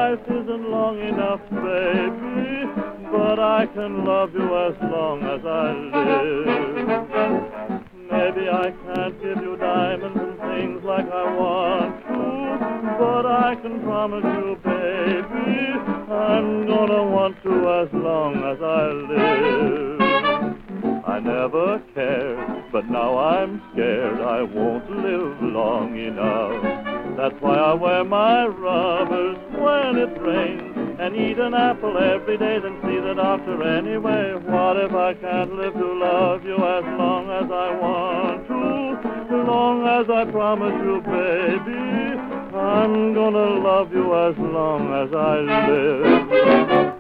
life isn't long enough, baby, but I can love you as long as I live. Maybe I can't give you diamonds and things like I want to, but I can promise you, baby, I'm gonna want to as long as I live. I never cared, but now I'm scared I won't live long enough. That's why I wear my rubbers when it rains and eat an apple every day, then see the doctor anyway. What if I can't live to love you as long as I want to? As long as I promise you, baby, I'm gonna love you as long as I live.